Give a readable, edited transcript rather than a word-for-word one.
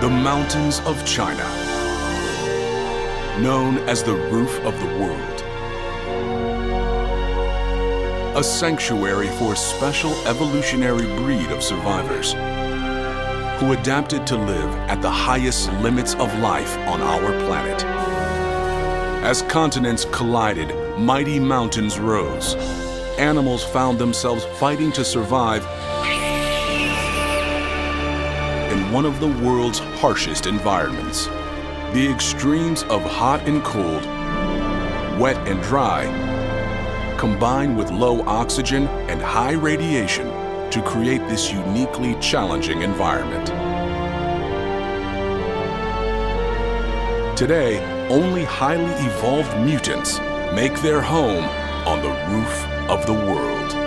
The mountains of China, known as the roof of the world. A sanctuary for a special evolutionary breed of survivors who adapted to live at the highest limits of life on our planet. As continents collided, mighty mountains rose. Animals found themselves fighting to survive in one of the world's harshest environments. The extremes of hot and cold, wet and dry, combine with low oxygen and high radiation to create this uniquely challenging environment. Today, only highly evolved mutants make their home on the roof of the world.